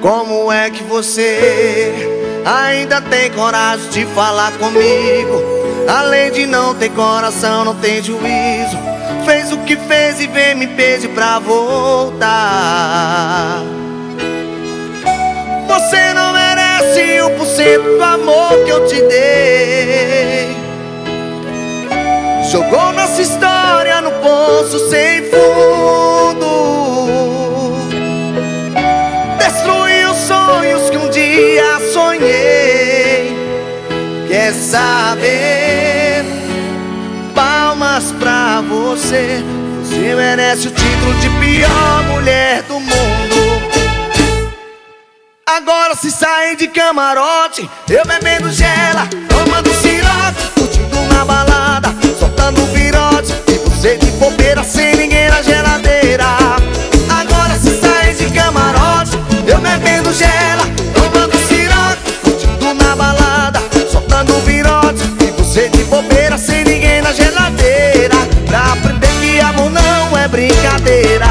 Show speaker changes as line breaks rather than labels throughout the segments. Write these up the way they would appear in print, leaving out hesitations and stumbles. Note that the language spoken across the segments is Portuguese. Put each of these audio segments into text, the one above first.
Como é que você ainda tem coragem de falar comigo? Além de não ter coração, não tem juízo. Fez o que fez e vem me pedir pra voltar. Você não merece 1% do amor que eu te dei. Jogou nossa história no poço sem fundo. Destruiu os sonhos que um dia sonhei. Quer saber? Palmas pra você. Você merece o título de pior mulher do mundo. Agora se sai de camarote, eu bebendo gela, tomando siroque, curtindo uma balada, soltando virote, e você de bobeira sem ninguém na geladeira. Agora se sai de camarote, eu bebendo gela, tomando siroque, curtindo uma balada, soltando virote, e você de bobeira sem ninguém na geladeira. Pra aprender que amor não é brincadeira.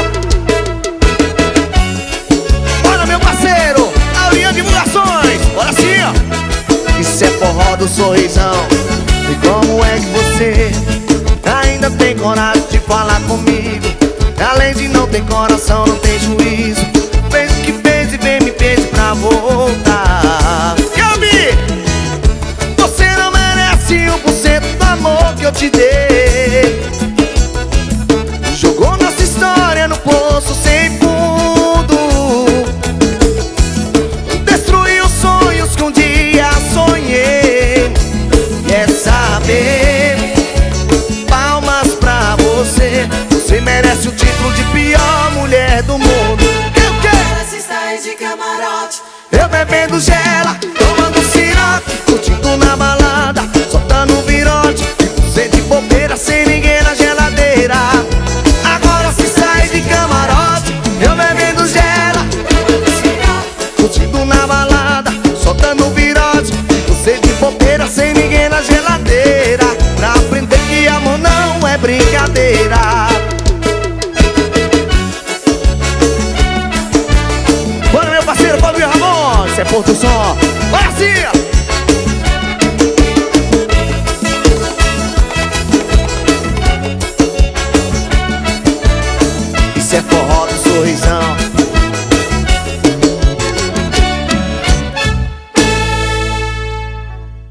Olha assim, ó. Isso é forró do sorrisão. E como é que você ainda tem coragem de falar comigo? Além de não ter coração, não tem juízo. Fez o que fez e vem me pedir pra voltar. Gabi, você não merece 1% do amor que eu te dei. Jogou nossa história no poço sem fundo. Palmas pra você. Você merece o título de pior mulher do mundo. Eu quero se sair de camarote, eu bebendo gela, tomando siroque, curtindo na balada, soltando virote, e você de bobeira sem